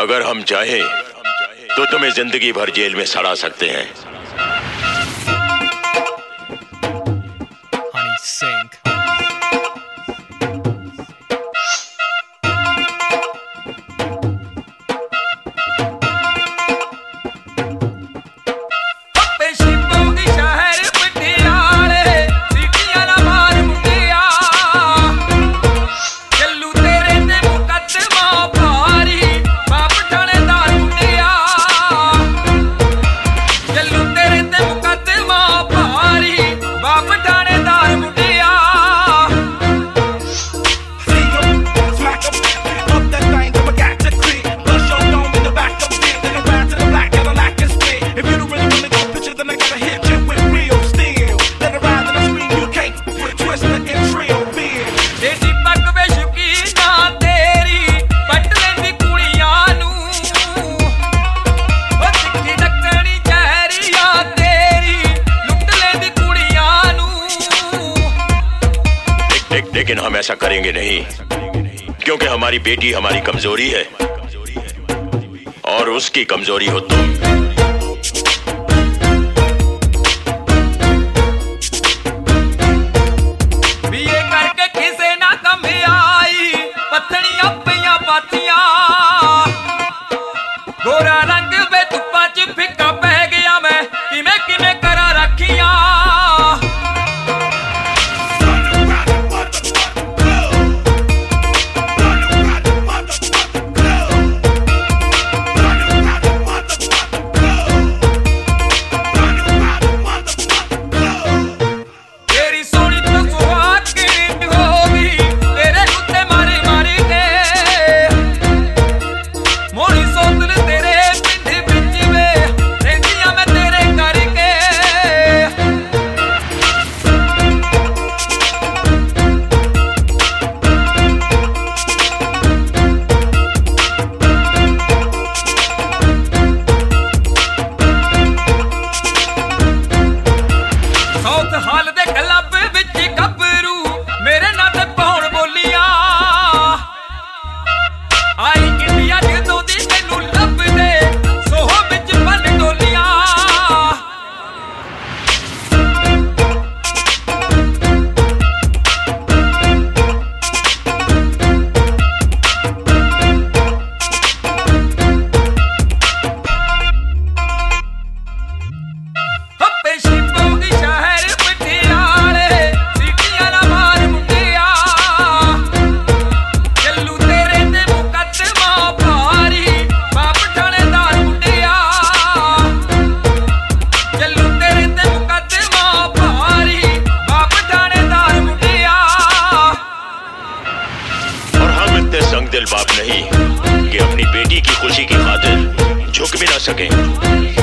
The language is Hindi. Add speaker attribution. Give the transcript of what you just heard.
Speaker 1: अगर हम चाहें तो तुम्हें जिंदगी भर जेल में सड़ा सकते हैं।
Speaker 2: हनी सिंह।
Speaker 1: लेकिन हम ऐसा करेंगे नहीं, क्योंकि हमारी बेटी हमारी कमजोरी है और उसकी कमजोरी हो तुम।
Speaker 3: बीए करके किसे ना कम आई, पत्थड़ियां पईयां पाथियां, गोरा रंग वे धुप्पां च फिक्का पै गया, मैं किवें किवें करा रखियां। हाल दे क्लब विच गबरू मेरे नां ते पौण बोलियां, आई इंडिया जदों दी तैनू लभदे सोहो विच बन डोलियां।
Speaker 1: दिल बाप नहीं कि अपनी बेटी की खुशी की खातिर झुक भी ना सकें।